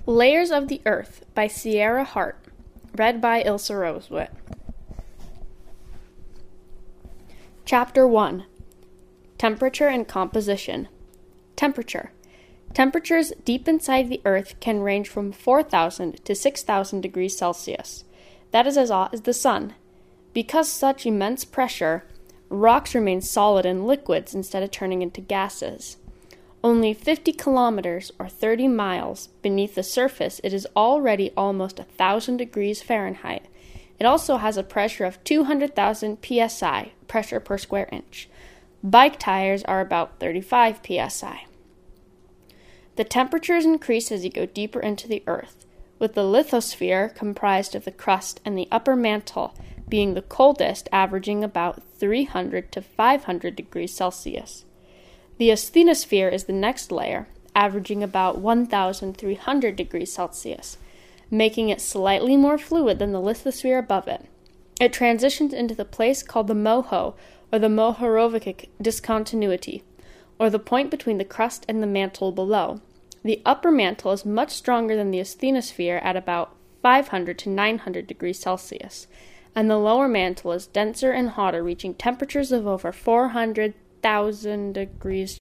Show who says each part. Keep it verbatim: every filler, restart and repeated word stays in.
Speaker 1: Layers of the Earth by Sierra Hart. Read by Ilse Rosewit. Chapter one. Temperature and Composition. Temperature. Temperatures deep inside the Earth can range from four thousand to six thousand degrees Celsius. That is as hot as the sun. Because such immense pressure, rocks remain solid and liquids instead of turning into gases. Only fifty kilometers, or thirty miles, beneath the surface, it is already almost one thousand degrees Fahrenheit. It also has a pressure of two hundred thousand P S I, pressure per square inch. Bike tires are about thirty-five P S I. The temperatures increase as you go deeper into the Earth, with the lithosphere, comprised of the crust and the upper mantle, being the coldest, averaging about three hundred to five hundred degrees Celsius. The asthenosphere is the next layer, averaging about one thousand three hundred degrees Celsius, making it slightly more fluid than the lithosphere above it. It transitions into the place called the MOHO, or the Mohorovic discontinuity, or the point between the crust and the mantle below. The upper mantle is much stronger than the asthenosphere at about five hundred to nine hundred degrees Celsius, and the lower mantle is denser and hotter, reaching temperatures of over four hundred thousand degrees